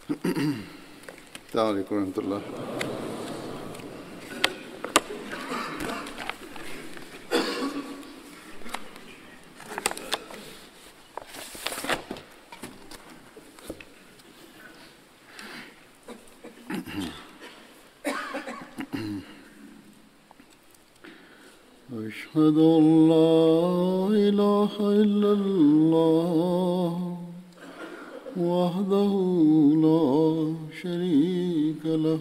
السلام عليكم ورحمة الله. أشهد أن لا إله إلا الله وحده لا شريك له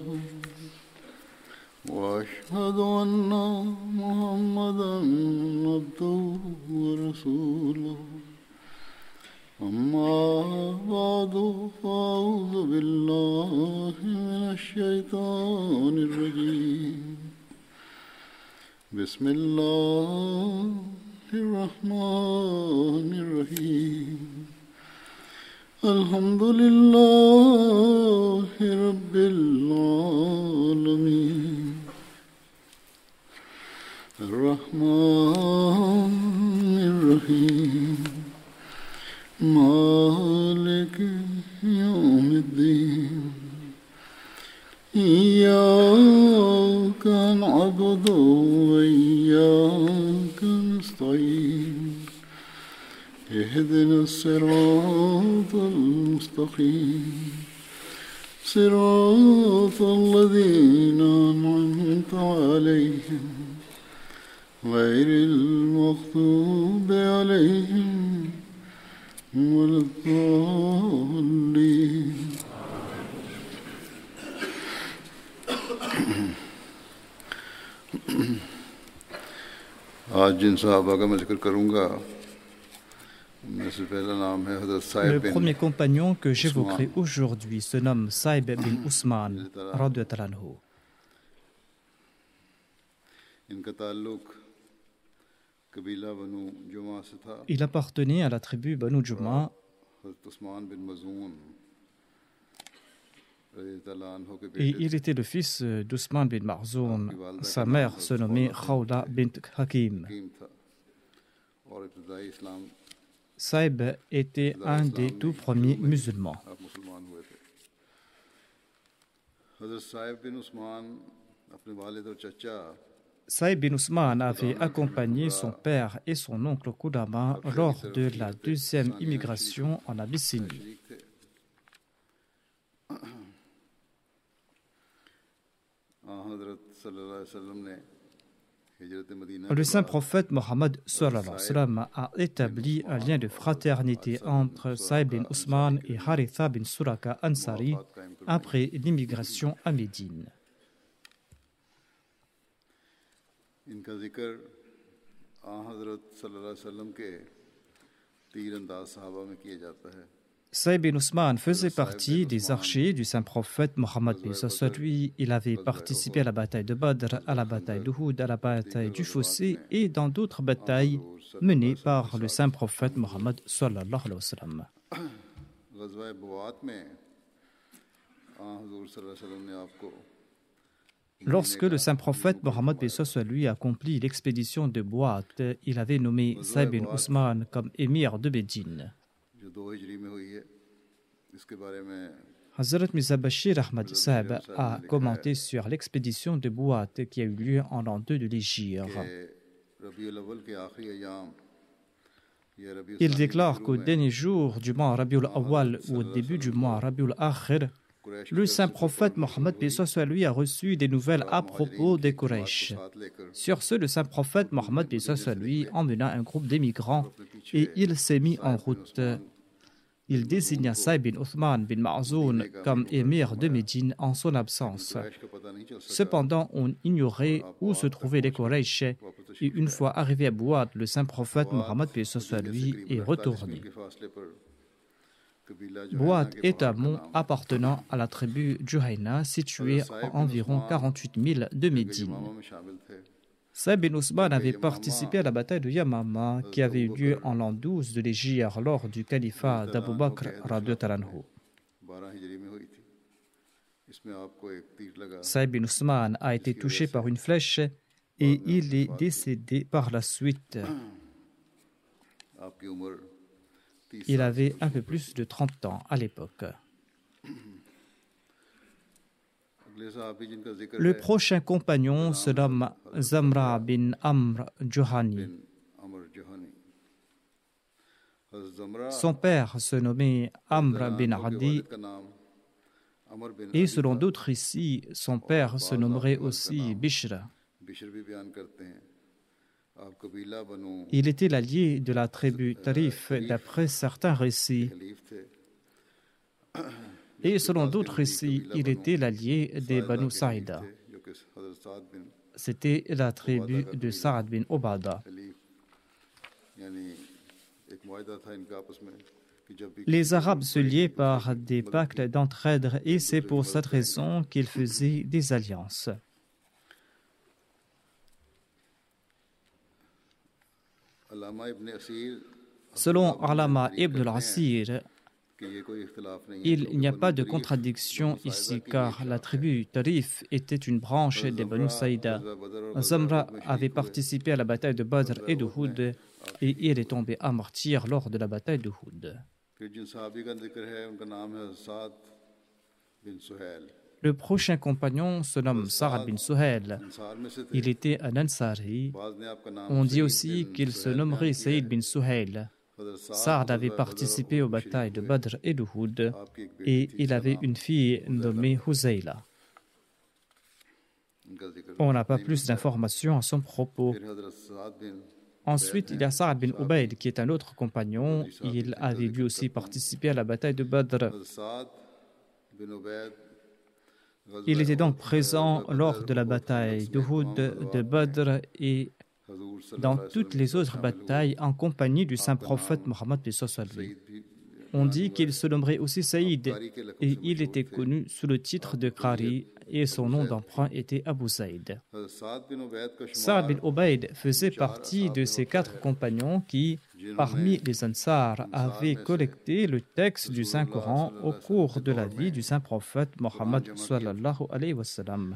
وأشهد أن محمدا عبده ورسوله أما بعد فأعوذ بالله من الشيطان الرجيم بسم الله الرحمن الرحيم الحمد لله رب العالمين الرحمن الرحيم مالك يوم الدين إياك نعبد وإياك نستعين اهدنا الصراط المستقيم صراط الذين أنعمت عليهم غير المغضوب عليهم ولا الضالين. आज जिन सहाबा का मैं जिक्र करूँगा Le premier compagnon que j'évoquerai aujourd'hui se nomme Saïb bin Ousmane, radiyallahu anhu. Il appartenait à la tribu Banu Juma. Et il était le fils d'Ousmane bin Marzoun. Sa mère se nommait Khawla bint Hakim. Saïb était un des tout premiers musulmans. Saïb bin Ousmane avait accompagné son père et son oncle Qudama lors de la deuxième immigration en Abyssinie. Le saint prophète Mohammed a établi un lien de fraternité entre Saïb bin Ousmane et Haritha bin Suraka Ansari après l'immigration à Médine. Saïb bin Ousmane faisait partie des archers du saint prophète Mohammed. Il avait participé à la bataille de Badr, à la bataille d'Uhud, à la bataille du Fossé et dans d'autres batailles menées par le saint prophète Mohammed. Lorsque le saint prophète Mohammed lui accomplit l'expédition de Bouat, il avait nommé Saïb bin Ousmane comme émir de Médine. Hazrat Mirza Bashir Ahmad Saab a commenté sur l'expédition de Bouat qui a eu lieu en l'an 2 de l'Hégire. Il déclare qu'au dernier jour du mois Rabiul Awwal ou au début du mois Rabiul Akhir, le saint prophète Mohammed lui a reçu des nouvelles à propos des Quraysh. Sur ce, le saint prophète Mohammed lui emmena un groupe d'émigrants et il s'est mis en route. Il désigna Saïb bin Othman bin Ma'zoun comme émir de Médine en son absence. Cependant, on ignorait où se trouvaient les Quraysh et une fois arrivé à Bouad, le saint prophète Mohammed lui est retourné. Bouad est un mont appartenant à la tribu Juhayna situé à environ 48 000 de Médine. Saïb bin Ousmane avait participé à la bataille de Yamama qui avait eu lieu en l'an 12 de l'Hégire lors du califat d'Abu Bakr radiyallahu anhu. Saïb bin Ousmane a été touché par une flèche et il est décédé par la suite. Il avait un peu plus de 30 ans à l'époque. Le prochain compagnon se nomme Zamra bin Amr Juhani. Son père se nommait Amr bin Adi et selon d'autres récits, son père se nommerait aussi Bishr. Il était l'allié de la tribu Tarif d'après certains récits. Et selon d'autres récits, il était l'allié des Banu Saïda. C'était la tribu de Saad bin Obada. Les Arabes se liaient par des pactes d'entraide et c'est pour cette raison qu'ils faisaient des alliances. Selon Alama ibn al-Asir, il n'y a pas de contradiction ici car la tribu Tarif était une branche des Banu Saïda. Zamra avait participé à la bataille de Badr et de Houd et il est tombé à martyr lors de la bataille de Houd. Le prochain compagnon se nomme Sa'ad bin Suhail. Il était un Ansari. On dit aussi qu'il se nommerait Saïd bin Suhail. Saad avait participé aux batailles de Badr et de Houd et il avait une fille nommée Huzayla. On n'a pas plus d'informations à son propos. Ensuite, il y a Sa'ad bin Ubayd qui est un autre compagnon. Il avait lui aussi participé à la bataille de Badr. Il était donc présent lors de la bataille de Houd, de Badr et dans toutes les autres batailles en compagnie du saint prophète Mohammed. On dit qu'il se nommerait aussi Saïd et il était connu sous le titre de Qari et son nom d'emprunt était Abu Zayd. Sa'ad bin Ubayd faisait partie de ces 4 compagnons qui, parmi les Ansar, avaient collecté le texte du Saint-Coran au cours de la vie du saint prophète Mohammed sallallahu alayhi wa sallam.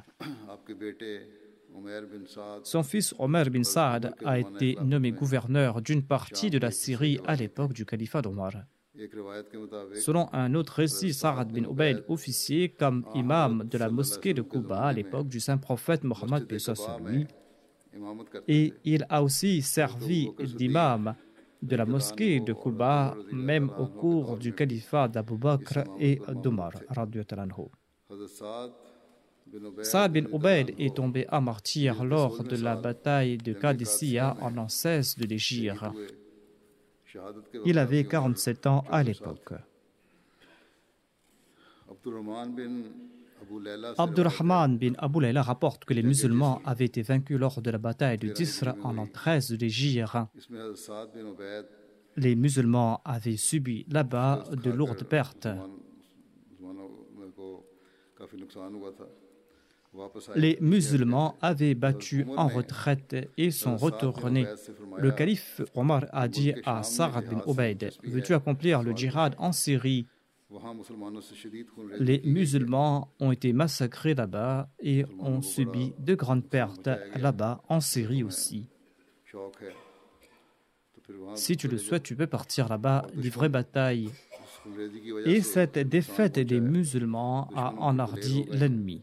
Son fils Omar bin Saad a été nommé gouverneur d'une partie de la Syrie à l'époque du califat d'Omar. Selon un autre récit, Sa'ad bin Ubayd officiait comme imam de la mosquée de Quba à l'époque du saint prophète Mohammed et il a aussi servi d'imam de la mosquée de Quba même au cours du califat d'Abu Bakr et d'Omar. Sa'ad bin Ubayd est tombé à martyr lors de la bataille de Qadisiyah en l'an 16 de l'Hégire. Il avait 47 ans à l'époque. Abdurrahman bin Abu Layla rapporte que les musulmans avaient été vaincus lors de la bataille de Disr en l'an 13 de l'Hégire. Les musulmans avaient subi là-bas de lourdes pertes. Les musulmans avaient battu en retraite et sont retournés. Le calife Omar a dit à Sa'ad bin Ubayd, « Veux-tu accomplir le djihad en Syrie ?» Les musulmans ont été massacrés là-bas et ont subi de grandes pertes là-bas en Syrie aussi. Si tu le souhaites, tu peux partir là-bas, livrer bataille. Et cette défaite des musulmans a enhardi l'ennemi.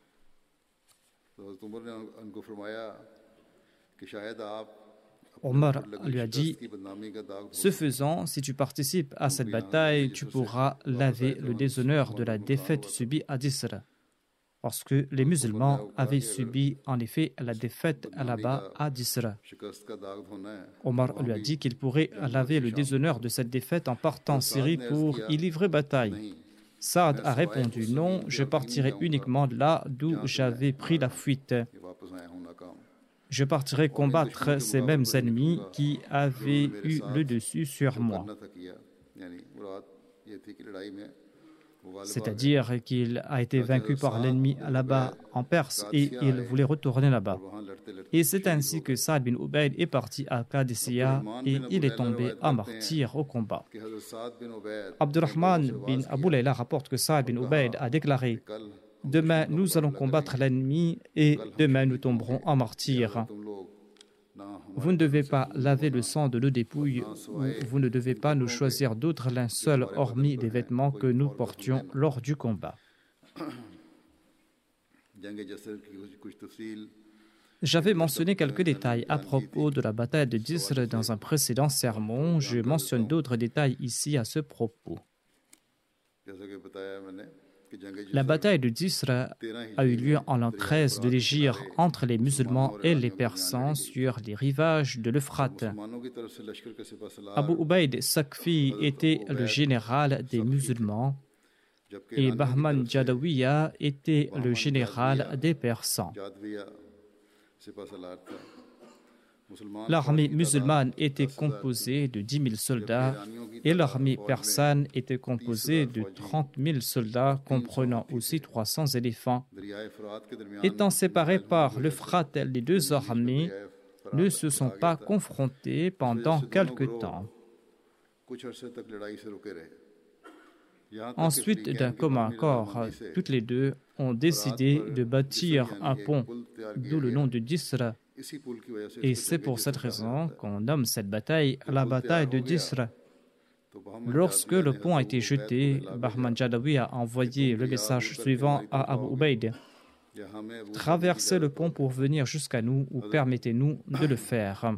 Omar lui a dit, ce faisant, si tu participes à cette bataille, tu pourras laver le déshonneur de la défaite subie à Disr. Parce que les musulmans avaient subi en effet la défaite là-bas à Disr. Omar lui a dit qu'il pourrait laver le déshonneur de cette défaite en partant en Syrie pour y livrer bataille. Saad a répondu, non, je partirai uniquement là d'où j'avais pris la fuite. Je partirai combattre ces mêmes ennemis qui avaient eu le dessus sur moi. C'est-à-dire qu'il a été vaincu par l'ennemi là-bas en Perse et il voulait retourner là-bas. Et c'est ainsi que Sa'ad bin Ubayd est parti à Qadisiyah et il est tombé à martyr au combat. Abdurrahman bin Abu Layla rapporte que Sa'ad bin Ubayd a déclaré « Demain, nous allons combattre l'ennemi et demain, nous tomberons en martyr. Vous ne devez pas laver le sang de nos dépouilles, vous ne devez pas nous choisir d'autres linceuls hormis les vêtements que nous portions lors du combat. » J'avais mentionné quelques détails à propos de la bataille de Jisr dans un précédent sermon. Je mentionne d'autres détails ici à ce propos. La bataille de Jisr a eu lieu en l'an 13 de l'Hégire entre les musulmans et les Persans sur les rivages de l'Euphrate. Abu Ubayd Sakfi était le général des musulmans et Bahman Jadawiya était le général des Persans. L'armée musulmane était composée de 10 000 soldats et l'armée persane était composée de 30 000 soldats, comprenant aussi 300 éléphants. Étant séparées par l'Euphrate, les deux armées ne se sont pas confrontées pendant quelque temps. Ensuite, d'un commun accord, toutes les deux ont décidé de bâtir un pont, d'où le nom de Jisr. Et c'est pour cette raison qu'on nomme cette bataille la bataille de Jisr. Lorsque le pont a été jeté, Bahman Jadawi a envoyé le message suivant à Abu Ubayd: traversez le pont pour venir jusqu'à nous ou permettez-nous de le faire.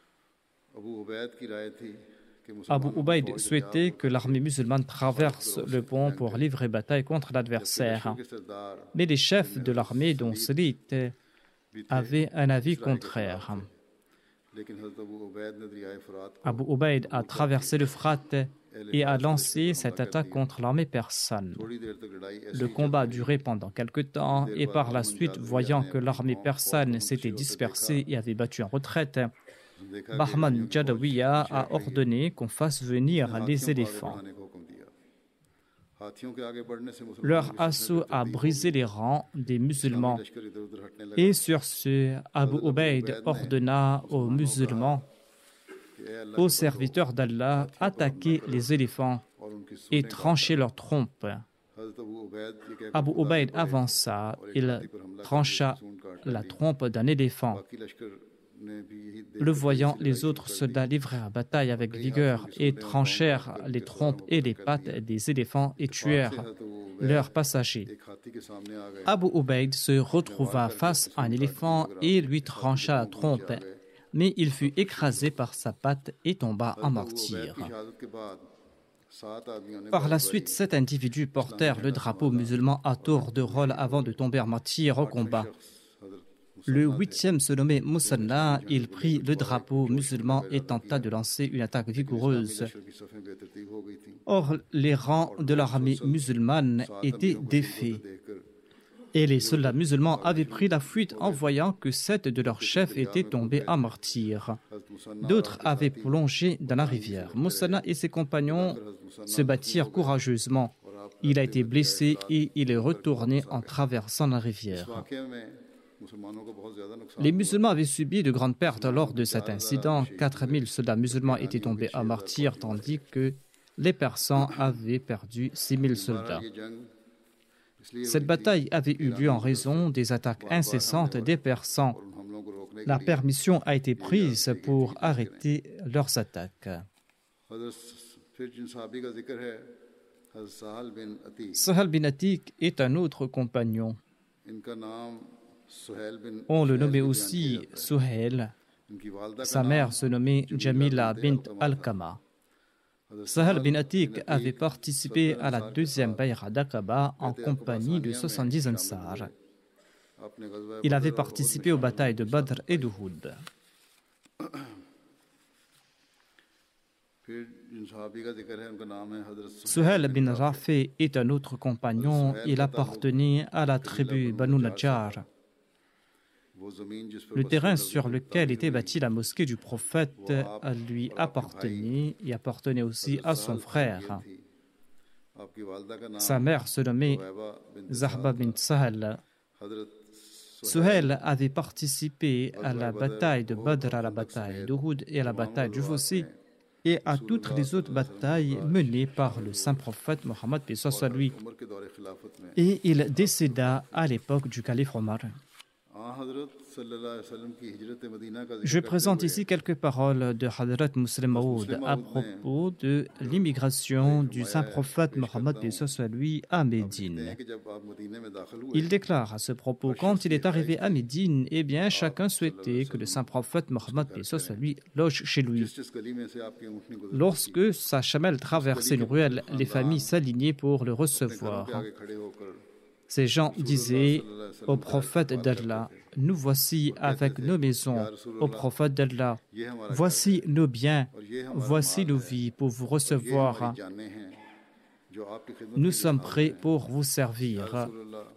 Abu Ubayd souhaitait que l'armée musulmane traverse le pont pour livrer bataille contre l'adversaire. Mais les chefs de l'armée, dont Salit, avaient un avis contraire. Abu Ubayd a traversé l'Euphrate et a lancé cette attaque contre l'armée persane. Le combat a duré pendant quelque temps et par la suite, voyant que l'armée persane s'était dispersée et avait battu en retraite, Bahman Jadawiya a ordonné qu'on fasse venir les éléphants. Leur assaut a brisé les rangs des musulmans. Et sur ce, Abu Ubayd ordonna aux musulmans, aux serviteurs d'Allah, attaquer les éléphants et trancher leurs trompes. Abu Ubayd avança, il trancha la trompe d'un éléphant. Le voyant, les autres soldats livrèrent bataille avec vigueur et tranchèrent les trompes et les pattes des éléphants et tuèrent leurs passagers. Abu Ubayd se retrouva face à un éléphant et lui trancha la trompe, mais il fut écrasé par sa patte et tomba en martyr. Par la suite, 7 individus portèrent le drapeau musulman à tour de rôle avant de tomber en martyr au combat. Le 8e se nommait Musanna, il prit le drapeau musulman et tenta de lancer une attaque vigoureuse. Or, les rangs de l'armée musulmane étaient défaits. Et les soldats musulmans avaient pris la fuite en voyant que 7 de leurs chefs étaient tombés en martyr. D'autres avaient plongé dans la rivière. Musanna et ses compagnons se battirent courageusement. Il a été blessé et il est retourné en traversant la rivière. Les musulmans avaient subi de grandes pertes lors de cet incident. 4000 soldats musulmans étaient tombés en martyr, tandis que les Persans avaient perdu 6000 soldats. Cette bataille avait eu lieu en raison des attaques incessantes des Persans. La permission a été prise pour arrêter leurs attaques. Sahal bin Atiq est un autre compagnon. On le nommait aussi Suhail. Sa mère se nommait Jamila bint Al-Kama. Sahal bin Atiq avait participé à la 2e Bay'a d'Aqaba en compagnie de 70 Ansar. Il avait participé aux batailles de Badr et d'Uhud. Suhail bin Rafi est un autre compagnon. Il appartenait à la tribu Banu Najjar. Le terrain sur lequel était bâtie la mosquée du prophète lui appartenait et appartenait aussi à son frère. Sa mère se nommait Zahba bint Sahal. Suhail avait participé à la bataille de Badr, à la bataille d'Uhud et à la bataille du Fossi et à toutes les autres batailles menées par le saint prophète Mohammed paix soit lui. Et il décéda à l'époque du calife Omar. Je présente ici quelques paroles de Hadrat Muslim Maud à propos de l'immigration du saint prophète Mohammed à lui à Médine. Il déclare à ce propos: quand il est arrivé à Médine, eh bien, chacun souhaitait que le saint prophète Mohammed à lui loge chez lui. Lorsque sa chamelle traversait une ruelle, les familles s'alignaient pour le recevoir. Ces gens disaient au prophète d'Allah: nous voici avec nos maisons. Au prophète d'Allah, voici nos biens, voici nos vies pour vous recevoir. Nous sommes prêts pour vous servir.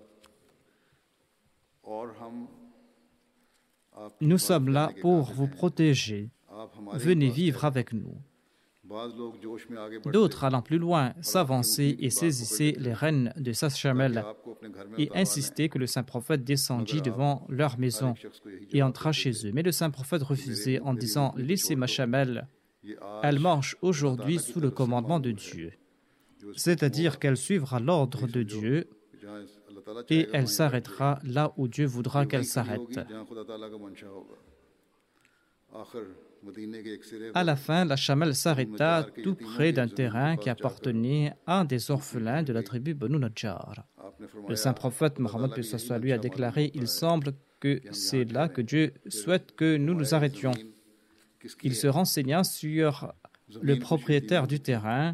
Nous sommes là pour vous protéger. Venez vivre avec nous. D'autres, allant plus loin, s'avançaient et saisissaient les rênes de sa chamelle et insistaient que le saint prophète descendît devant leur maison et entrât chez eux. Mais le saint prophète refusait en disant: laissez ma chamelle, elle marche aujourd'hui sous le commandement de Dieu, c'est-à-dire qu'elle suivra l'ordre de Dieu et elle s'arrêtera là où Dieu voudra qu'elle s'arrête. À la fin, la chamelle s'arrêta tout près d'un terrain qui appartenait à un des orphelins de la tribu Banu Najjar. Le saint prophète Mohammed lui a déclaré: il semble que c'est là que Dieu souhaite que nous nous arrêtions. Il se renseigna sur le propriétaire du terrain.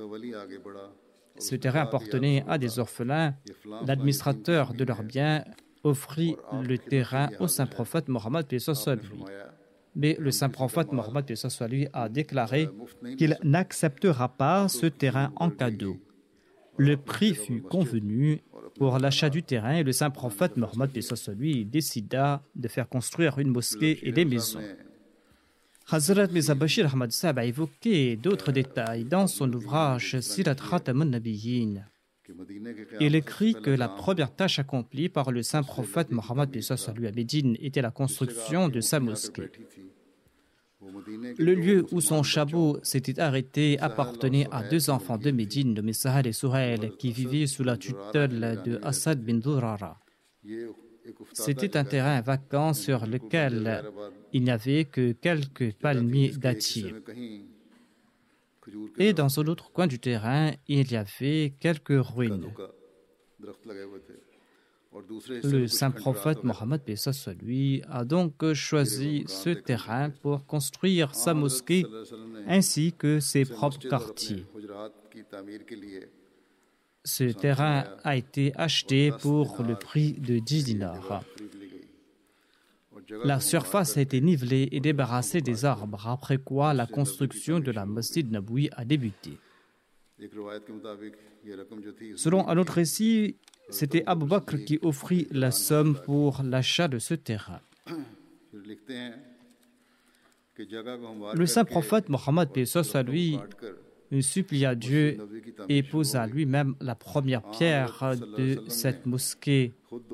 Ce terrain appartenait à des orphelins. L'administrateur de leurs biens offrit le terrain au saint prophète Mohammed lui. Mais le saint prophète Mohammed lui a déclaré qu'il n'acceptera pas ce terrain en cadeau. Le prix fut convenu pour l'achat du terrain et le saint prophète Mohammed lui décida de faire construire une mosquée et des maisons. Hazrat Mirza Bashir Ahmad Sahib a évoqué d'autres détails dans son ouvrage Sirat Khatam an-Nabiyyin. Il écrit que la première tâche accomplie par le saint prophète Mohammed à Médine était la construction de sa mosquée. Le lieu où son chabot s'était arrêté appartenait à deux enfants de Médine nommés Sahal et Souhail qui vivaient sous la tutelle de Asad bin Durara. C'était un terrain vacant sur lequel il n'y avait que quelques palmiers dattiers. Et dans un autre coin du terrain, il y avait quelques ruines. Le saint prophète Mohammed lui a donc choisi ce terrain pour construire sa mosquée ainsi que ses propres quartiers. Ce terrain a été acheté pour le prix de 10 dinars. La surface a été nivelée et débarrassée des arbres, après quoi la construction de la Masjid Naboui a débuté. Selon un autre récit, c'était Abu Bakr qui offrit la somme pour l'achat de ce terrain. Le saint prophète Mohammed lui supplia Dieu et posa lui-même la première pierre de cette mosquée.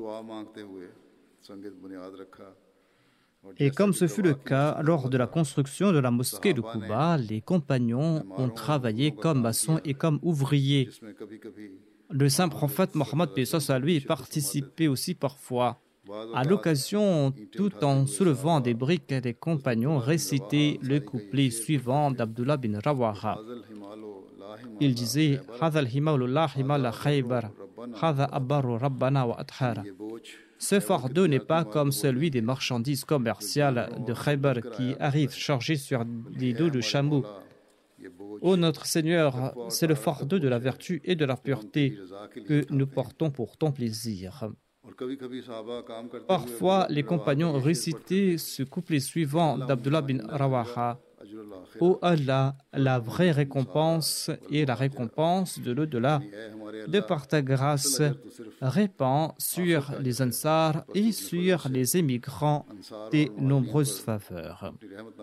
Et comme ce fut le cas lors de la construction de la mosquée de Quba, les compagnons ont travaillé comme maçons et comme ouvriers. Le saint prophète Mohammed lui participait aussi parfois. À l'occasion, tout en soulevant des briques, les compagnons récitaient le couplet suivant d'Abdullah bin Rawaha. Il disait: ce fardeau n'est pas comme celui des marchandises commerciales de Khaybar qui arrivent chargées sur des dos de chameaux. Ô notre Seigneur, c'est le fardeau de la vertu et de la pureté que nous portons pour ton plaisir. Parfois, les compagnons récitaient ce couplet suivant d'Abdullah bin Rawaha: Ô Allah, la vraie récompense et la récompense de l'au-delà, de par ta grâce, répand sur les Ansar et sur les émigrants tes nombreuses faveurs.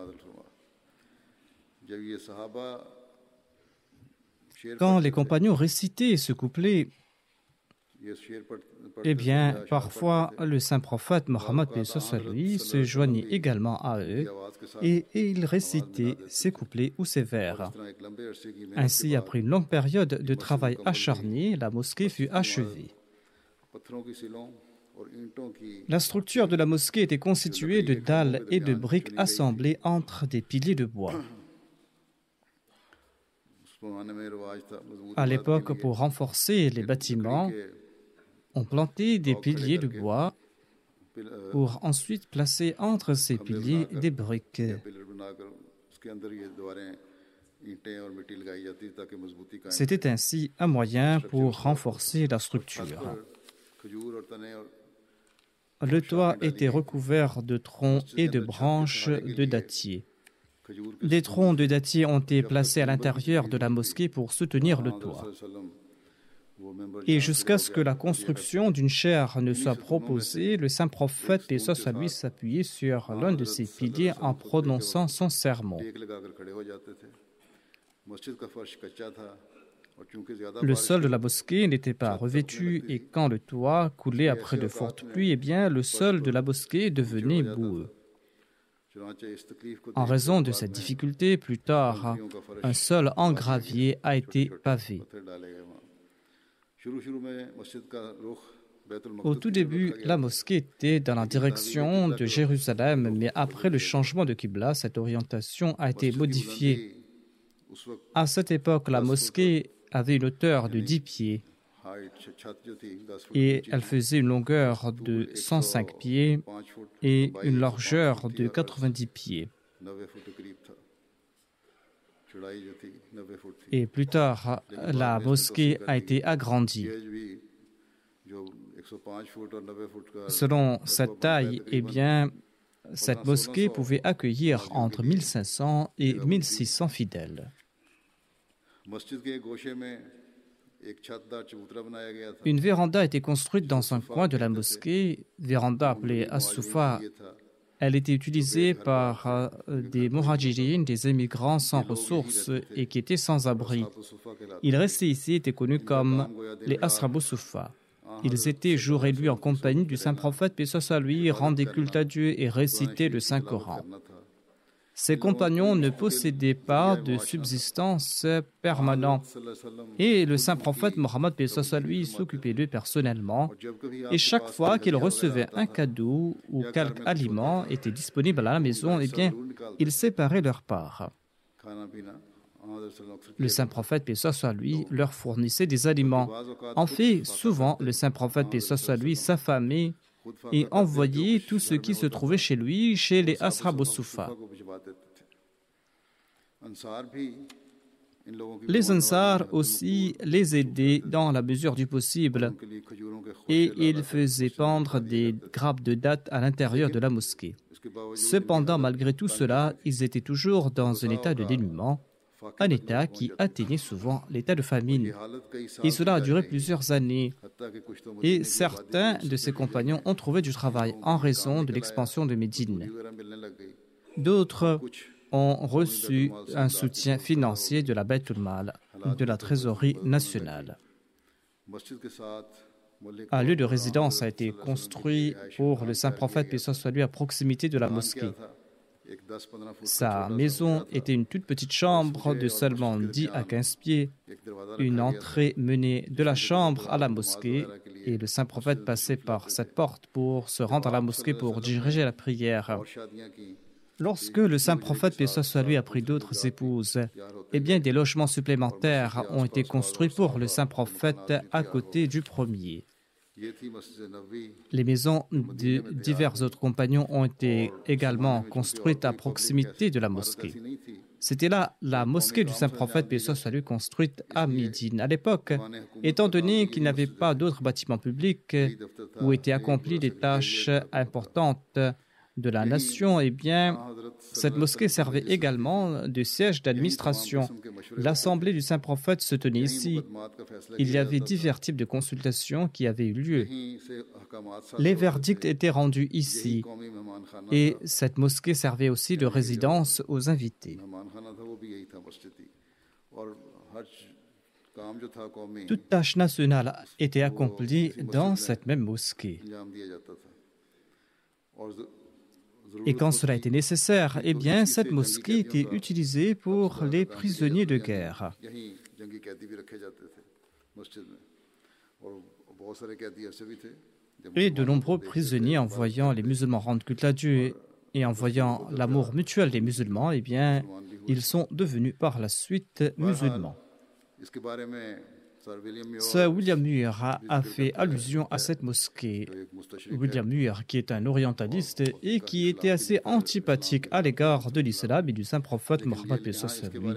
Quand les compagnons récitaient ce couplet, eh bien, parfois, le saint prophète Mohammed lui se joignait également à eux et il récitait ces couplets ou ces vers. Ainsi, après une longue période de travail acharné, la mosquée fut achevée. La structure de la mosquée était constituée de dalles et de briques assemblées entre des piliers de bois. À l'époque, pour renforcer les bâtiments, on plantait des piliers de bois pour ensuite placer entre ces piliers des briques. C'était ainsi un moyen pour renforcer la structure. Le toit était recouvert de troncs et de branches de dattier. Des troncs de dattier ont été placés à l'intérieur de la mosquée pour soutenir le toit. Et jusqu'à ce que la construction d'une chaire ne soit proposée, le saint prophète, paix soit lui, s'appuyait sur l'un de ses piliers en prononçant son sermon. Le sol de la mosquée n'était pas revêtu et quand le toit coulait après de fortes pluies, le sol de la mosquée devenait boueux. En raison de cette difficulté, plus tard, un sol en gravier a été pavé. Au tout début, la mosquée était dans la direction de Jérusalem, mais après le changement de Qibla, cette orientation a été modifiée. À cette époque, la mosquée avait une hauteur de 10 pieds et elle faisait une longueur de 105 pieds et une largeur de 90 pieds. Et plus tard, la mosquée a été agrandie. Selon cette taille, cette mosquée pouvait accueillir entre 1500 et 1600 fidèles. Une véranda a été construite dans un coin de la mosquée, véranda appelée As-Soufa. Elle était utilisée par des muhajirines, des émigrants sans ressources et qui étaient sans abri. Ils restaient ici, étaient connus comme les Ashabu Soufa. Ils étaient jour et nuit en compagnie du saint prophète, paix soit lui, rendaient culte à Dieu et récitaient le Saint-Coran. Ses compagnons ne possédaient pas de subsistance permanente et le saint prophète Mohammed, paix soit lui, s'occupait d'eux personnellement. Et chaque fois qu'il recevait un cadeau ou quelque aliment était disponible à la maison, il séparait leur part. Le saint prophète, paix soit lui, leur fournissait des aliments. En fait, souvent, le saint prophète, paix soit lui, s'affamait et envoyait tout ce qui se trouvait chez lui, chez les Ashab al-Soufa. Les Ansar aussi les aidaient dans la mesure du possible et ils faisaient pendre des grappes de dattes à l'intérieur de la mosquée. Cependant, malgré tout cela, ils étaient toujours dans un état de dénuement, un état qui atteignait souvent l'état de famine. Et cela a duré plusieurs années. Et certains de ses compagnons ont trouvé du travail en raison de l'expansion de Médine. D'autres ont reçu un soutien financier de la Bayt al-Mal, de la trésorerie nationale. Un lieu de résidence a été construit pour le saint prophète, paix soit lui, à proximité de la mosquée. Sa maison était une toute petite chambre de seulement 10 à 15 pieds. Une entrée menait de la chambre à la mosquée et le saint prophète passait par cette porte pour se rendre à la mosquée pour diriger la prière. Lorsque le saint prophète, paix soit lui, a pris d'autres épouses, des logements supplémentaires ont été construits pour le saint prophète à côté du premier. Les maisons de divers autres compagnons ont été également construites à proximité de la mosquée. C'était là la mosquée du saint prophète, paix soit lui, construite à Médine. À l'époque, étant donné qu'il n'y avait pas d'autres bâtiments publics où étaient accomplies des tâches importantes de la nation, cette mosquée servait également de siège d'administration. L'assemblée du saint prophète se tenait ici. Il y avait divers types de consultations qui avaient eu lieu. Les verdicts étaient rendus ici. Et cette mosquée servait aussi de résidence aux invités. Toute tâche nationale était accomplie dans cette même mosquée. Et quand cela était nécessaire, cette mosquée était utilisée pour les prisonniers de guerre. Et de nombreux prisonniers, en voyant les musulmans rendre culte à Dieu et en voyant l'amour mutuel des musulmans, eh bien, ils sont devenus par la suite musulmans. Sir William Muir a fait allusion à cette mosquée. William Muir, qui est un orientaliste et qui était assez antipathique à l'égard de l'islam et du saint prophète Mohammed lui.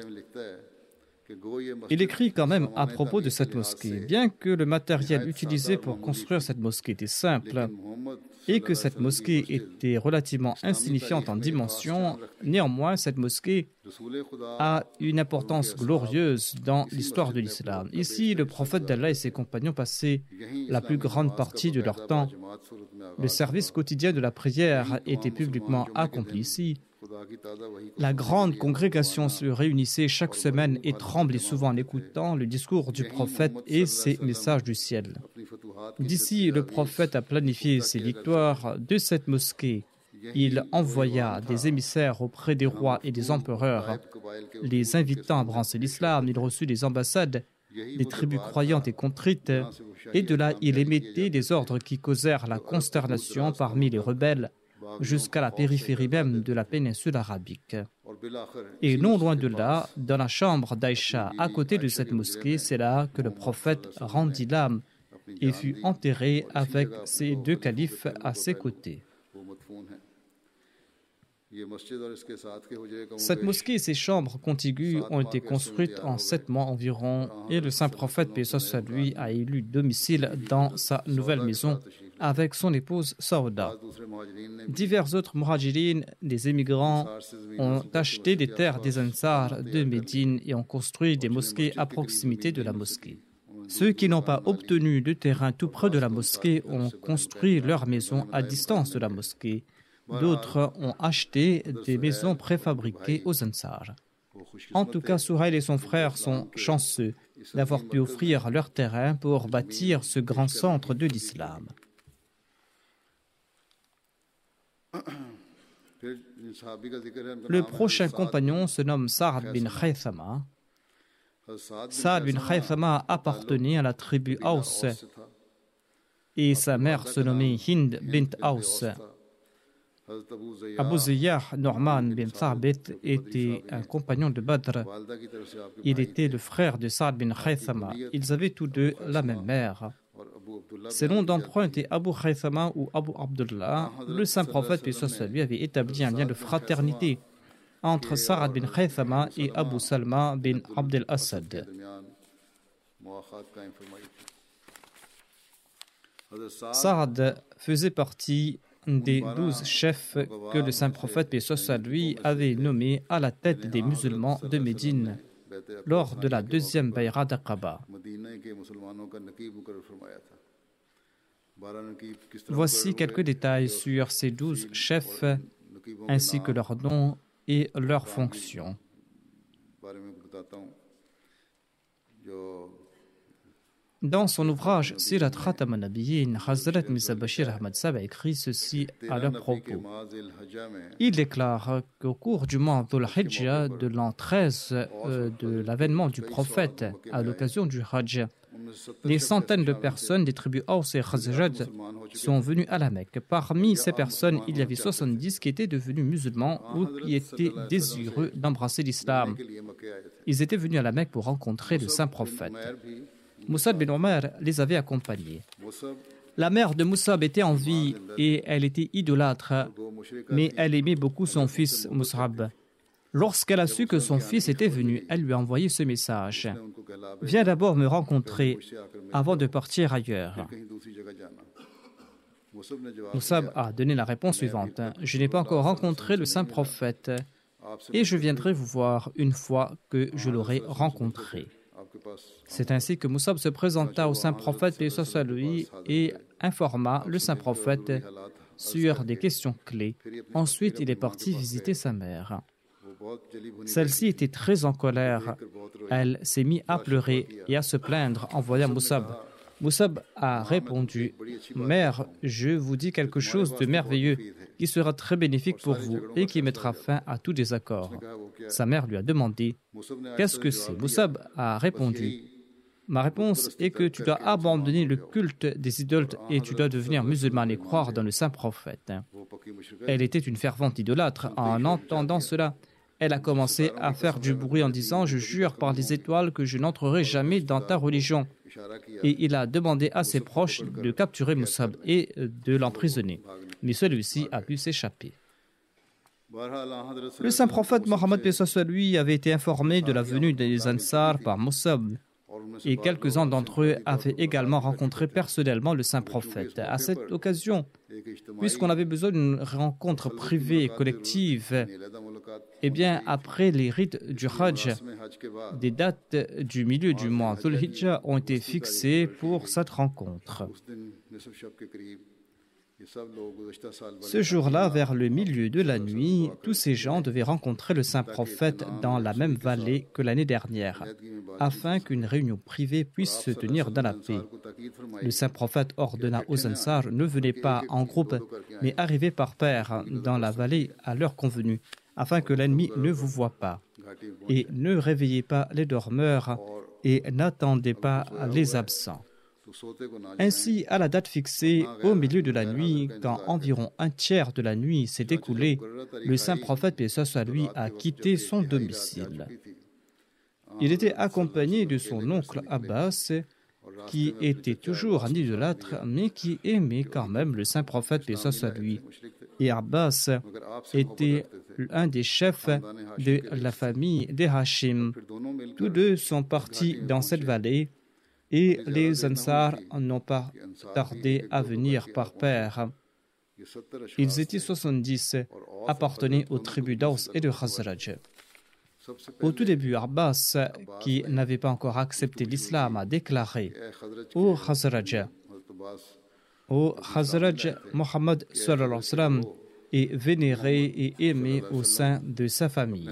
Il écrit quand même à propos de cette mosquée, bien que le matériel utilisé pour construire cette mosquée était simple et que cette mosquée était relativement insignifiante en dimension, néanmoins cette mosquée a une importance glorieuse dans l'histoire de l'islam. Ici, le prophète d'Allah et ses compagnons passaient la plus grande partie de leur temps. Le service quotidien de la prière était publiquement accompli ici. La grande congrégation se réunissait chaque semaine et tremblait souvent en écoutant le discours du prophète et ses messages du ciel. D'ici, le prophète a planifié ses victoires de cette mosquée. Il envoya des émissaires auprès des rois et des empereurs, les invitant à embrasser l'islam. Il reçut des ambassades des tribus croyantes et contrites, et de là, il émettait des ordres qui causèrent la consternation parmi les rebelles, jusqu'à la périphérie même de la péninsule arabique. Et non loin de là, dans la chambre d'Aïcha, à côté de cette mosquée, c'est là que le prophète rendit l'âme et fut enterré avec ses deux califes à ses côtés. Cette mosquée et ses chambres contiguës ont été construites en 7 mois environ et le saint prophète, paix soit sur lui, a élu domicile dans sa nouvelle maison avec son épouse Saouda. Divers autres muhajirines, des émigrants, ont acheté des terres des Ansar de Médine et ont construit des mosquées à proximité de la mosquée. Ceux qui n'ont pas obtenu de terrain tout près de la mosquée ont construit leur maison à distance de la mosquée. D'autres ont acheté des maisons préfabriquées aux Ansar. En tout cas, Suhail et son frère sont chanceux d'avoir pu offrir leur terrain pour bâtir ce grand centre de l'islam. Le prochain compagnon se nomme Sa'd bin Khaythama. Sa'd bin Khaythama appartenait à la tribu Aus et sa mère se nommait Hind bint Aus. Abu Ziyah Norman bin Thabit était un compagnon de Badr. Il était le frère de Sa'd bin Khaythama. Ils avaient tous deux la même mère. Ses noms d'emprunt étaient Abu Khaythama ou Abu Abdullah. Le saint prophète, paix soit sur lui, avait établi un lien de fraternité entre Sa'd bin Khaythama et Abu Salma bin Abd al-Assad. Sa'd faisait partie des 12 chefs que le saint prophète, paix soit sur lui, avait nommés à la tête des musulmans de Médine lors de la deuxième Bay'at d'Aqaba. Voici quelques détails sur ces 12 chefs ainsi que leurs noms et leurs fonctions. Dans son ouvrage Sirat Khatam an-Nabiyyin, Hazrat Mirza Bashir Ahmad Sahib a écrit ceci à leur propos. Il déclare qu'au cours du mois Dhul Hijjah de l'an 13 de l'avènement du prophète à l'occasion du Hajj, des centaines de personnes des tribus Aws et Khazraj sont venues à la Mecque. Parmi ces personnes, il y avait 70 qui étaient devenus musulmans ou qui étaient désireux d'embrasser l'islam. Ils étaient venus à la Mecque pour rencontrer le saint prophète. Mus'ab bin Omar les avait accompagnés. La mère de Mus'ab était en vie et elle était idolâtre, mais elle aimait beaucoup son fils Mus'ab. Lorsqu'elle a su que son fils était venu, elle lui a envoyé ce message. « Viens d'abord me rencontrer avant de partir ailleurs. » Mus'ab a donné la réponse suivante. « Je n'ai pas encore rencontré le saint prophète et je viendrai vous voir une fois que je l'aurai rencontré. » C'est ainsi que Mus'ab se présenta au saint prophète paix soit sur lui et informa le saint prophète sur des questions clés. Ensuite, il est parti visiter sa mère. Celle-ci était très en colère. Elle s'est mise à pleurer et à se plaindre en voyant Mus'ab. Mus'ab a répondu « Mère, je vous dis quelque chose de merveilleux qui sera très bénéfique pour vous et qui mettra fin à tout désaccord. » Sa mère lui a demandé « Qu'est-ce que c'est ?» Mus'ab a répondu Ma réponse est que tu dois abandonner le culte des idoles et tu dois devenir musulman et croire dans le saint prophète. Elle était une fervente idolâtre. En entendant cela, elle a commencé à faire du bruit en disant « Je jure par les étoiles que je n'entrerai jamais dans ta religion ». Et il a demandé à ses proches de capturer Musab et de l'emprisonner. Mais celui-ci a pu s'échapper. Le saint prophète Mohammed paix soit lui avait été informé de la venue des Ansar par Musab. Et quelques-uns d'entre eux avaient également rencontré personnellement le saint prophète. À cette occasion, puisqu'on avait besoin d'une rencontre privée et collective, eh bien, après les rites du Hajj, des dates du milieu du mois Dhul Hijjah ont été fixées pour cette rencontre. Ce jour-là, vers le milieu de la nuit, tous ces gens devaient rencontrer le saint prophète dans la même vallée que l'année dernière, afin qu'une réunion privée puisse se tenir dans la paix. Le saint prophète ordonna aux Ansar ne venez pas en groupe, mais arrivez par paire dans la vallée à l'heure convenue, afin que l'ennemi ne vous voie pas. Et ne réveillez pas les dormeurs et n'attendez pas les absents. Ainsi, à la date fixée, au milieu de la nuit, quand environ un tiers de la nuit s'est écoulé, le saint prophète, paix soit lui, a quitté son domicile. Il était accompagné de son oncle Abbas, qui était toujours un idolâtre, mais qui aimait quand même le saint prophète, paix soit lui. Et Abbas était un des chefs de la famille des Hashim. Tous deux sont partis dans cette vallée, et les Ansar n'ont pas tardé à venir par paire. Ils étaient 70, appartenaient aux tribus d'Aws et de Khazraj. Au tout début, Abbas, qui n'avait pas encore accepté l'islam, a déclaré Ô Khazraj, Mohammed sallallahu alayhi wa sallam est vénéré et aimé au sein de sa famille.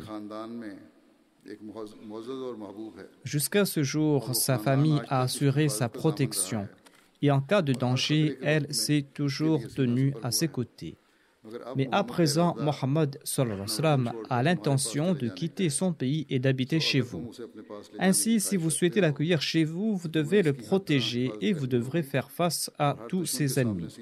Jusqu'à ce jour, sa famille a assuré sa protection et en cas de danger, elle s'est toujours tenue à ses côtés. Mais à présent, Mohammed sallallahu alayhi wa sallam a l'intention de quitter son pays et d'habiter chez vous. Ainsi, si vous souhaitez l'accueillir chez vous, vous devez le protéger et vous devrez faire face à tous ses ennemis.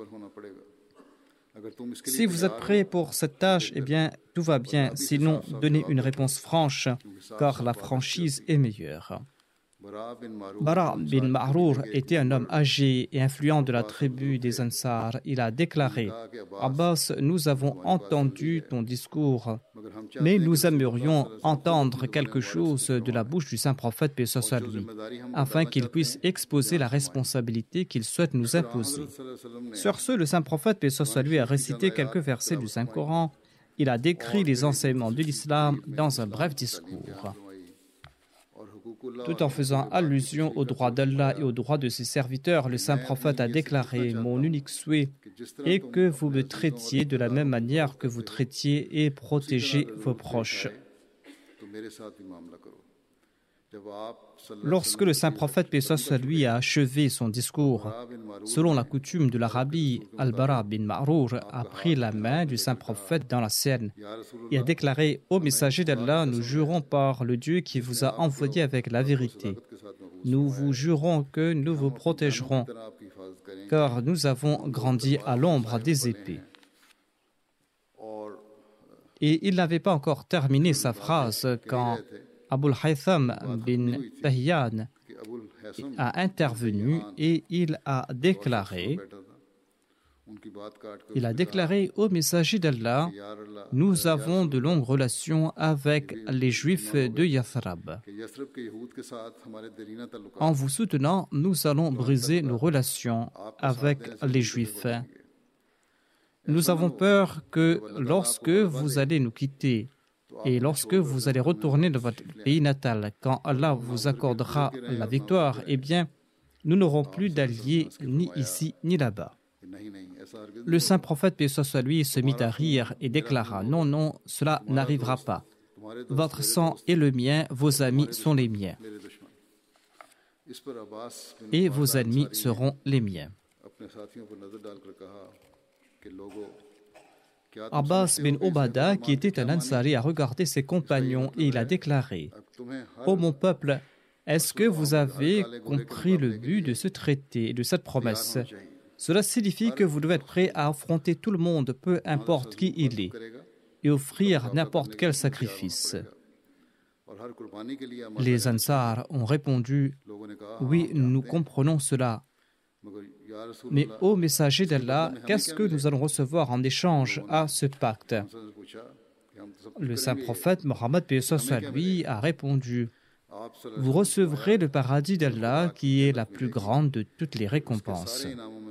Si vous êtes prêts pour cette tâche, eh bien, tout va bien. Sinon, donnez une réponse franche, car la franchise est meilleure. Bara bin Ma'rour était un homme âgé et influent de la tribu des Ansar. Il a déclaré « Abbas, nous avons entendu ton discours, mais nous aimerions entendre quelque chose de la bouche du saint prophète, paix soit lui, afin qu'il puisse exposer la responsabilité qu'il souhaite nous imposer. » Sur ce, le saint prophète, paix soit lui, a récité quelques versets du Saint-Coran. Il a décrit les enseignements de l'islam dans un bref discours. Tout en faisant allusion aux droits d'Allah et aux droits de ses serviteurs, le saint prophète a déclaré « Mon unique souhait est que vous me traitiez de la même manière que vous traitiez et protégez vos proches. » Lorsque le saint prophète, paix soit lui, a achevé son discours, selon la coutume de l'Arabie, Al-Bara bin Ma'rour a pris la main du saint prophète dans la sienne et a déclaré « Ô messager d'Allah, nous jurons par le Dieu qui vous a envoyé avec la vérité. Nous vous jurons que nous vous protégerons, car nous avons grandi à l'ombre des épées. » Et il n'avait pas encore terminé sa phrase quand Abul Haytham bin Tahyan a intervenu et il a déclaré au messager d'Allah, nous avons de longues relations avec les Juifs de Yathrib. En vous soutenant, nous allons briser nos relations avec les Juifs. Nous avons peur que lorsque vous allez nous quitter et lorsque vous allez retourner dans votre pays natal, quand Allah vous accordera la victoire, eh bien, nous n'aurons plus d'alliés ni ici ni là-bas. Le saint prophète, paix soit lui, se mit à rire et déclara « Non, non, cela n'arrivera pas. Votre sang est le mien, vos amis sont les miens. Et vos ennemis seront les miens. » Abbas bin Obada, qui était un Ansari, a regardé ses compagnons et il a déclaré « Ô mon peuple, Est-ce que vous avez compris le but de ce traité et de cette promesse? Cela signifie que vous devez être prêt à affronter tout le monde, peu importe qui il est, et offrir n'importe quel sacrifice. Les Ansar ont répondu, oui, nous comprenons cela. Mais ô messager d'Allah, qu'est-ce que nous allons recevoir en échange à ce pacte? Le saint prophète Mohammed lui a répondu, vous recevrez le paradis d'Allah qui est la plus grande de toutes les récompenses.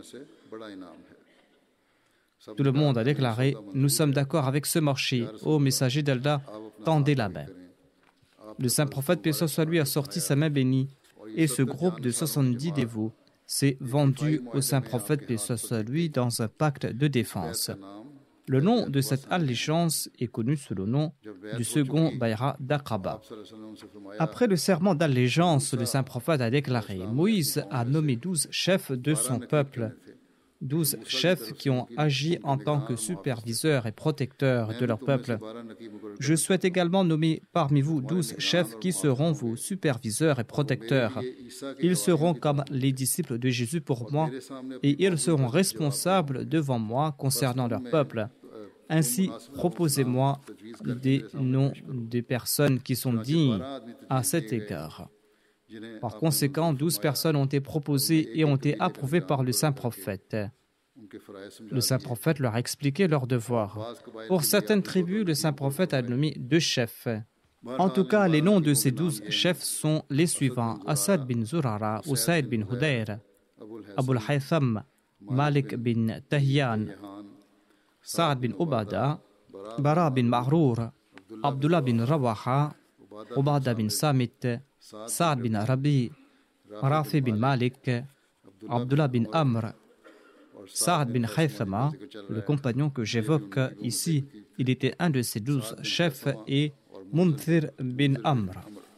Tout le monde a déclaré, nous sommes d'accord avec ce marché. Ô messager d'Allah, tendez la main. Le saint prophète lui a sorti sa main bénie et ce groupe de 70 dévots s'est vendu au saint prophète lui dans un pacte de défense. Le nom de cette allégeance est connu sous le nom du second Bayra d'Aqaba. Après le serment d'allégeance, le saint prophète a déclaré, Moïse a nommé 12 chefs de son peuple, 12 chefs qui ont agi en tant que superviseurs et protecteurs de leur peuple. Je souhaite également nommer parmi vous 12 chefs qui seront vos superviseurs et protecteurs. Ils seront comme les disciples de Jésus pour moi et ils seront responsables devant moi concernant leur peuple. Ainsi, proposez-moi des noms des personnes qui sont dignes à cet égard. Par conséquent, 12 personnes ont été proposées et ont été approuvées par le saint prophète. Le saint prophète leur a expliqué leurs devoirs. Pour certaines tribus, le saint prophète a nommé 2 chefs. En tout cas, les noms de ces 12 chefs sont les suivants: Asad bin Zurara, Usaid bin Hudayr, Abul Haytham, Malik bin Tahyan, Sa'ad bin Ubada, Bara bin Ma'rour, Abdullah bin Rawaha, Ubada bin Samit, Sa'ad bin Arabi, Rafi bin Malik, Abdullah bin Amr, Sa'ad bin Haythama, le compagnon que j'évoque ici, il était un de ces 12 chefs, et Munthir bin Amr.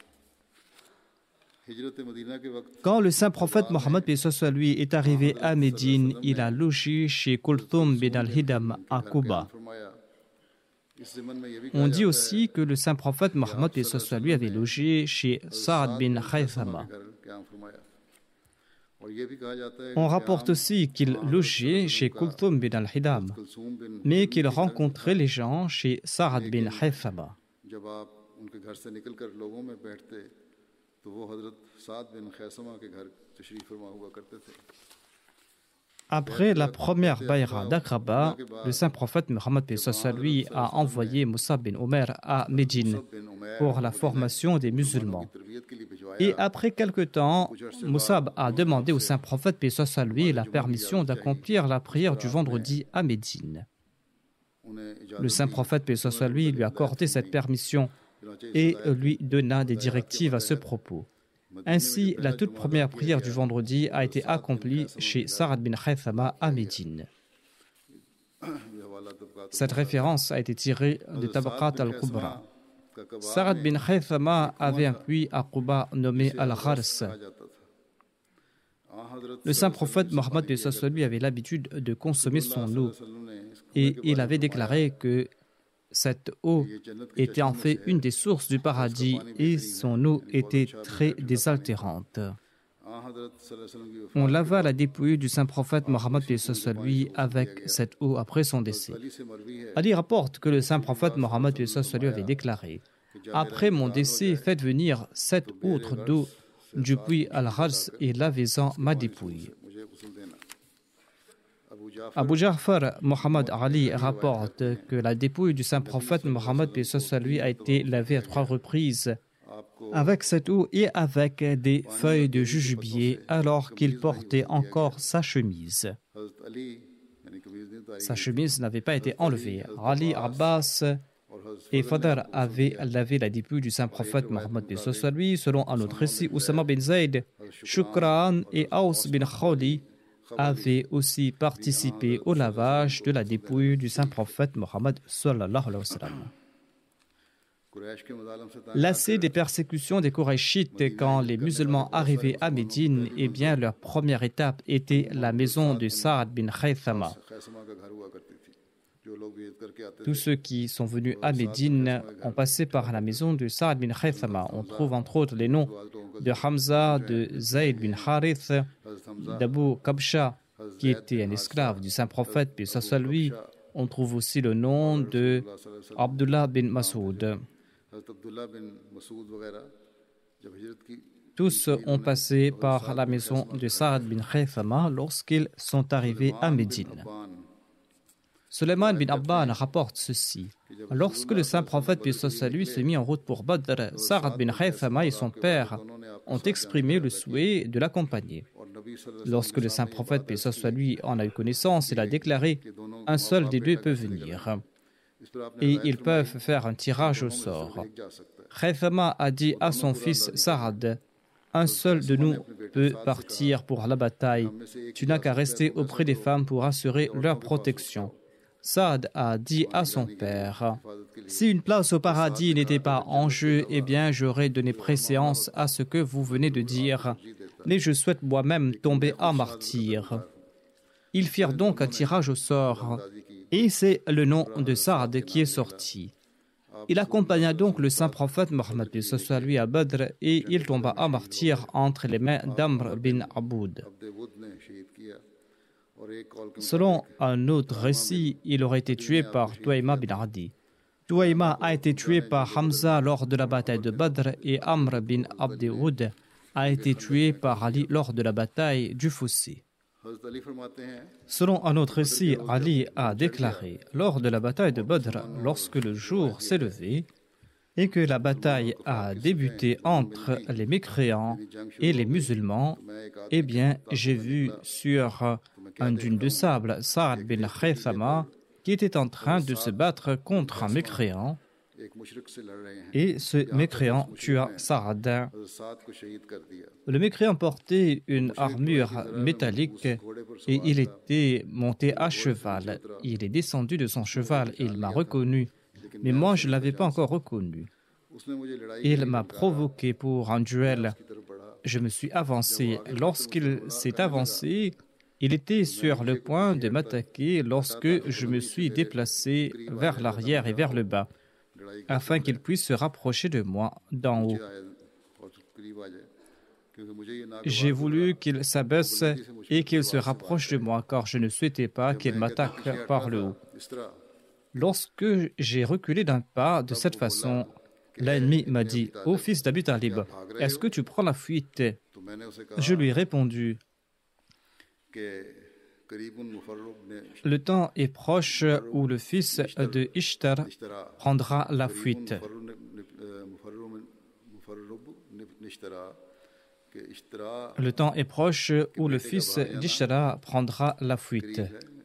Quand le saint prophète Mohammed lui est arrivé à Médine, il a logé chez Kulthum bin al-Hidam à Quba. On dit aussi que le saint prophète Mohammed lui avait logé chez Sa'ad bin Haythama. On rapporte aussi qu'il logeait chez Kulthum bin al-Hidam, mais qu'il rencontrait les gens chez Sa'ad bin Haythama. Après la première Bayra d'Aqaba, le saint prophète Mohammed lui a envoyé Musab bin Omer à Médine pour la formation des musulmans. Et après quelque temps, Musab a demandé au saint prophète lui la permission d'accomplir la prière du vendredi à Médine. Le saint prophète lui a accordé cette permission et lui donna des directives à ce propos. Ainsi, la toute première prière du vendredi a été accomplie chez Sa'ad bin Haythama à Médine. Cette référence a été tirée de Tabaqat al-Kubra. Sa'ad bin Haythama avait un puits à Quba nommé Al-Ghars. Le saint prophète Mohammed lui avait l'habitude de consommer son eau et il avait déclaré que cette eau était en fait une des sources du paradis et son eau était très désaltérante. On lava la dépouille du saint prophète Mohammed lui avec cette eau après son décès. Ali rapporte que le saint prophète Mohammed lui avait déclaré: après mon décès, faites venir 7 autres d'eau du puits Al-Ghars et lavez-en ma dépouille. Abu Ja'far Muhammad Ali rapporte que la dépouille du saint prophète Mohammed lui a été lavée à 3 reprises avec cette eau et avec des feuilles de jujubier alors qu'il portait encore sa chemise. Sa chemise n'avait pas été enlevée. Ali, Abbas et Fadr avaient lavé la dépouille du saint prophète Mohammed lui. Selon un autre récit, Oussama bin Zayd, Shukran et Aus bin Khawli avaient aussi participé au lavage de la dépouille du saint prophète Mohammed sallallahu alayhi wa sallam. Lassés des persécutions des Qurayshites quand les musulmans arrivaient à Médine, eh bien leur première étape était la maison de Sa'ad bin Haythama. Tous ceux qui sont venus à Médine ont passé par la maison de Sa'ad bin Haythama. On trouve entre autres les noms de Hamza, de Zayd bin Harith, d'Abu Kabsha, qui était un esclave du saint prophète, puis ça soit lui. On trouve aussi le nom de Abdullah bin Masoud. Tous ont passé par la maison de Sa'ad bin Khaythama lorsqu'ils sont arrivés à Médine. Sulayman bin Abban rapporte ceci. Lorsque le saint prophète, paix soit lui, s'est mis en route pour Badr, Sa'ad bin Khaythama et son père ont exprimé le souhait de l'accompagner. Lorsque le saint prophète, paix soit lui, en a eu connaissance, il a déclaré « Un seul des deux peut venir. Et ils peuvent faire un tirage au sort. » Khaythama a dit à son fils Sa'ad « Un seul de nous peut partir pour la bataille. Tu n'as qu'à rester auprès des femmes pour assurer leur protection. » Saad a dit à son père « Si une place au paradis n'était pas en jeu, eh bien j'aurais donné préséance à ce que vous venez de dire, mais je souhaite moi-même tomber en martyr. » Ils firent donc un tirage au sort, et c'est le nom de Saad qui est sorti. Il accompagna donc le saint prophète Mohammed lui à Badr et il tomba en martyr entre les mains d'Amr bin Aboud. Selon un autre récit, il aurait été tué par Tuayma bin Adi. Tuayma a été tué par Hamza lors de la bataille de Badr et Amr bin Abd a été tué par Ali lors de la bataille du Fossé. Selon un autre récit, Ali a déclaré lors de la bataille de Badr, lorsque le jour s'est levé et que la bataille a débuté entre les mécréants et les musulmans, eh bien, j'ai vu sur un dune de sable Sa'ad bin Khaythama qui était en train de se battre contre un mécréant et ce mécréant tua Sa'ad. Le mécréant portait une armure métallique et il était monté à cheval. Il est descendu de son cheval et il m'a reconnu, mais moi je ne l'avais pas encore reconnu. Il m'a provoqué pour un duel. Je me suis avancé. Lorsqu'il s'est avancé, il était sur le point de m'attaquer lorsque je me suis déplacé vers l'arrière et vers le bas, afin qu'il puisse se rapprocher de moi d'en haut. J'ai voulu qu'il s'abaisse et qu'il se rapproche de moi, car je ne souhaitais pas qu'il m'attaque par le haut. Lorsque j'ai reculé d'un pas de cette façon, l'ennemi m'a dit « Ô fils d'Abu Talib, est-ce que tu prends la fuite ?» Je lui ai répondu « Le temps est proche où le fils de Ishtar prendra la fuite. » Le temps est proche où le fils d'Ishtar prendra la fuite.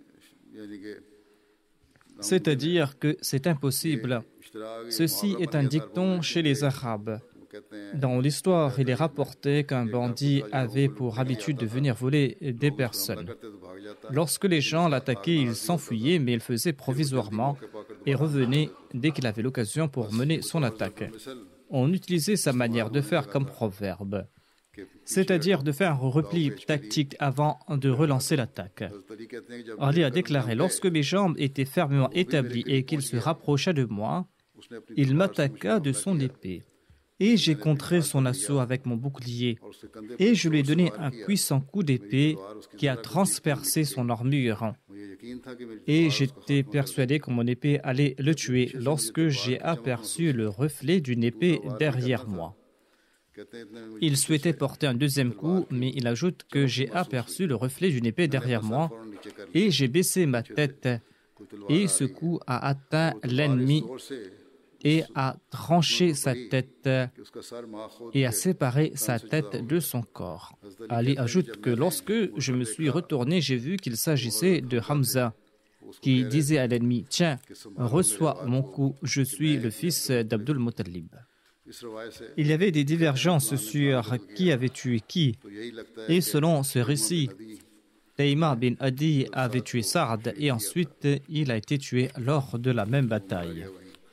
C'est-à-dire que c'est impossible. Ceci est un dicton chez les Arabes. Dans l'histoire, il est rapporté qu'un bandit avait pour habitude de venir voler des personnes. Lorsque les gens l'attaquaient, il s'enfuyait, mais il faisait provisoirement et revenait dès qu'il avait l'occasion pour mener son attaque. On utilisait sa manière de faire comme proverbe, c'est-à-dire de faire un repli tactique avant de relancer l'attaque. Ali a déclaré, lorsque mes jambes étaient fermement établies et qu'il se rapprocha de moi, il m'attaqua de son épée. Et j'ai contré son assaut avec mon bouclier. Et je lui ai donné un puissant coup d'épée qui a transpercé son armure. Et j'étais persuadé que mon épée allait le tuer lorsque j'ai aperçu le reflet d'une épée derrière moi. Il souhaitait porter un deuxième coup, mais il ajoute que j'ai aperçu le reflet d'une épée derrière moi et j'ai baissé ma tête. Et ce coup a atteint l'ennemi et a tranché sa tête et a séparé sa tête de son corps. Ali ajoute que lorsque je me suis retourné, j'ai vu qu'il s'agissait de Hamza, qui disait à l'ennemi « Tiens, reçois mon coup, je suis le fils d'Abdul Muttalib ». Il y avait des divergences sur qui avait tué qui, et selon ce récit, Taïma bin Adi avait tué Sa'ad et ensuite il a été tué lors de la même bataille.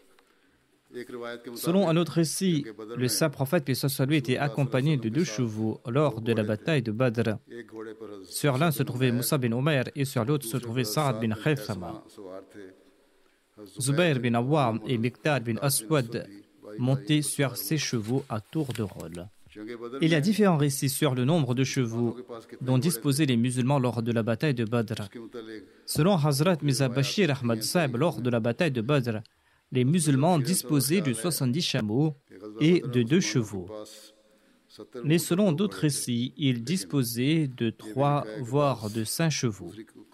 Selon un autre récit, le saint prophète, paix soit sur lui, était accompagné de 2 chevaux lors de la bataille de Badr. Sur l'un se trouvait Moussa bin Umayr et sur l'autre se trouvait Sa'ad bin Khaythama. Zubayr bin Awam et Miqdad bin Aswad montaient sur ces chevaux à tour de rôle. Il y a différents récits sur le nombre de chevaux dont disposaient les musulmans lors de la bataille de Badr. Selon Hazrat Mirza Bashir Ahmad Sahib, lors de la bataille de Badr, les musulmans disposaient de 70 chameaux et de 2 chevaux. Mais selon d'autres récits, ils disposaient de 3 voire de 5 chevaux.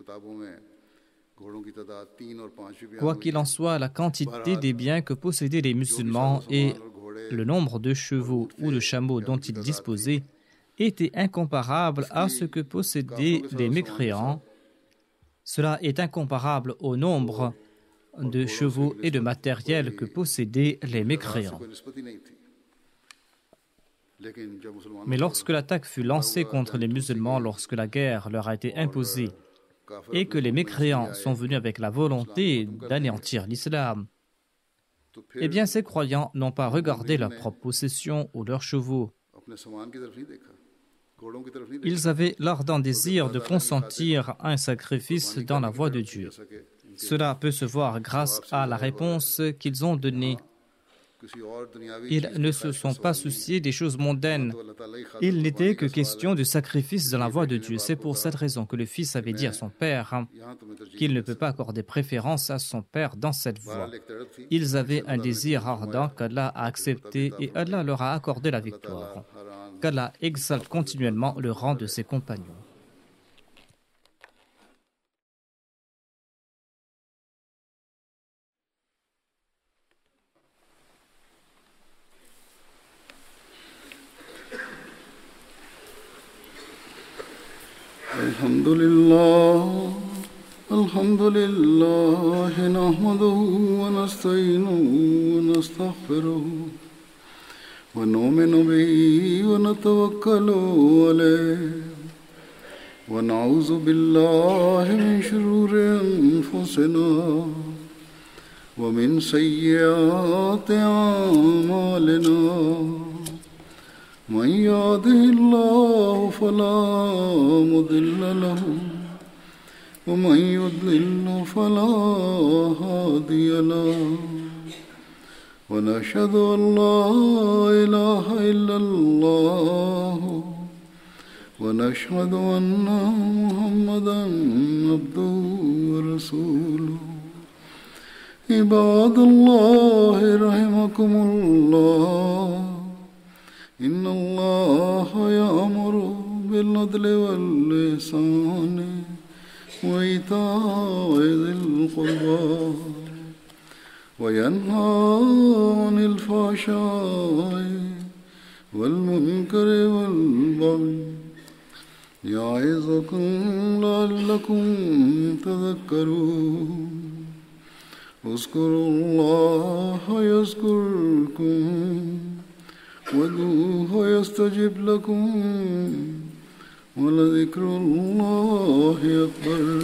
Quoi qu'il en soit, la quantité des biens que possédaient les musulmans et le nombre de chevaux ou de chameaux dont ils disposaient était incomparable à ce que possédaient les mécréants. Cela est incomparable au nombre de chevaux et de matériel que possédaient les mécréants. Mais lorsque l'attaque fut lancée contre les musulmans, lorsque la guerre leur a été imposée et que les mécréants sont venus avec la volonté d'anéantir l'islam, eh bien ces croyants n'ont pas regardé leurs propres possessions ou leurs chevaux. Ils avaient l'ardent désir de consentir à un sacrifice dans la voie de Dieu. Cela peut se voir grâce à la réponse qu'ils ont donnée. Ils ne se sont pas souciés des choses mondaines. Il n'était que question du sacrifice dans la voie de Dieu. C'est pour cette raison que le fils avait dit à son père qu'il ne peut pas accorder préférence à son père dans cette voie. Ils avaient un désir ardent qu'Allah a accepté et Allah leur a accordé la victoire. Qu'Allah exalte continuellement le rang de ses compagnons. الحمد لله نحمده ونستعينه ونستغفره ونؤمن به ونتوكل عليه ونعوذ بالله من شرور أنفسنا ومن سيئات أعمالنا من يهده الله فلا مضل له ومن يضلل فلا هادي له ونشهد أن لا إله إلا الله ونشهد أن محمدا عبده ورسوله عباد الله رحمكم الله إن الله يأمر بالعدل والإحسان وإيتاء ذي القربى وينهى عن الفحشاء والمنكر والبغي يعظكم لعلكم تذكرون اذكروا الله يذكركم وادعوه يستجب لكم ولذكر الله أكبر.